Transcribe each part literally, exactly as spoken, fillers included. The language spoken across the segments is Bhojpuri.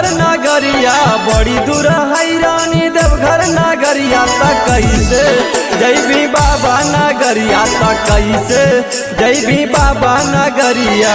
देवघर नगरिया बड़ी दूर है रानी देवघर नगरिया त कैसे जैबी बाबा नगरिया त कैसे जैबी बाबा नगरिया।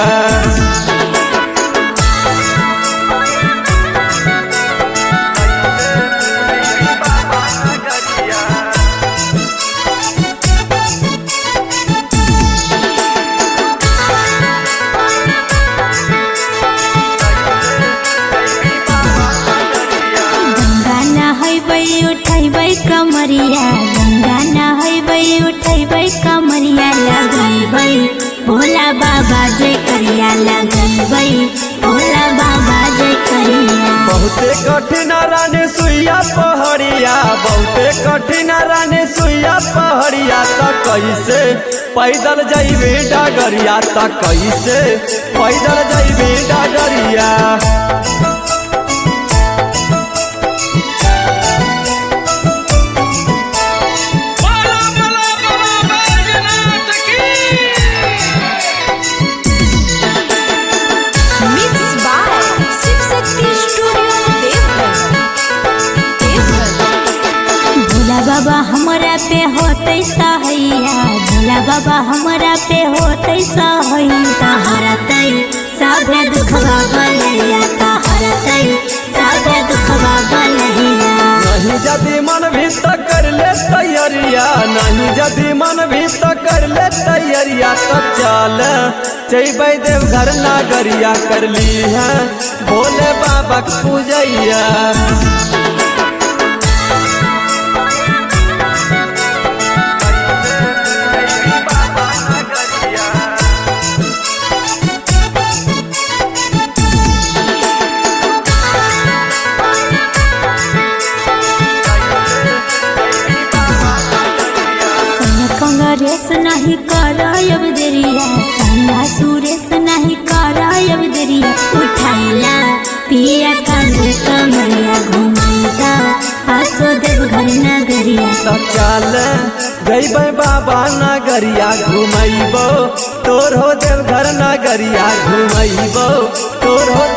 उठैबै कमरिया गंगा नहैबै उठैबै कमरिया लगैबै भोला बाबा जय करिया लगैबै भोला बाबा जय करिया। बहुते कठिन रानी सुइया पहड़िया बहुते कठिन रानी सुइया पहड़िया त कैसे पैदल जैबे डगरिया त कैसे पैदल जैबे डगरिया। बाबा हमरा पे होते सहैया भोला बाबा हमरा पे होते सहैया हरतै साबे दुखवा बलैया त हरतै साबे दुखवा बलैया। नहीं जदि मन भी त कर ले तैयारिया नहीं जदि मन भी त कर ले तैयारिया त चल जैबै देवघर नगरिया कर ली है भोले बाबा पूजैया। कांग्रेस नहीं करब देरिया संगा सुरेश नहीं करब देरिया उठाइला पिया कांधे कमरिया घुमाइला आसो देवघर नगरिया त चल जैबै बाबा नगरिया घुमैबो तोर हो देवघर नगरिया घुमैबो तोर हो